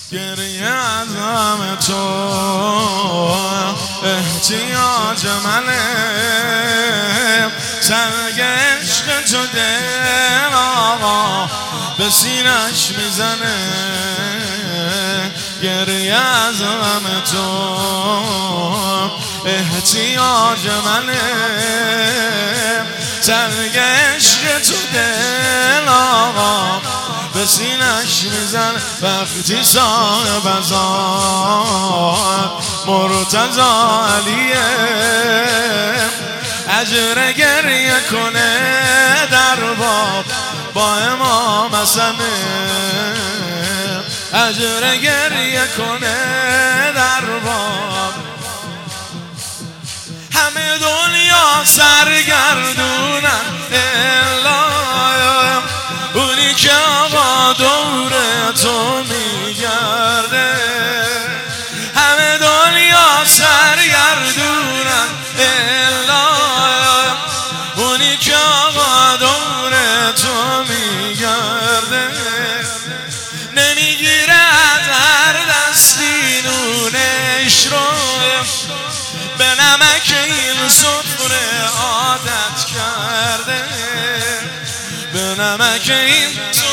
گریه از غم تو احتیاج منه، سنگ عشق تو دل آقا به سینش میزنه. گریه از غم تو احتیاج منه، سنگ عشق تو دل آقا به سینش میزن. وقتی صاحب ازاد مرتضی علیه، اجر گریه کنه در باب با امام حسنه، اجر گریه کنه در باب. همه دنیا سرگردونن الا اونی که آقا دور تو میگرده. همه دنیا سرگردونن الا اونی که آقا دور تو میگرده. نمیگیره از هر دستی نونش رو، به نمک این سفره عادت کرده، به نمک این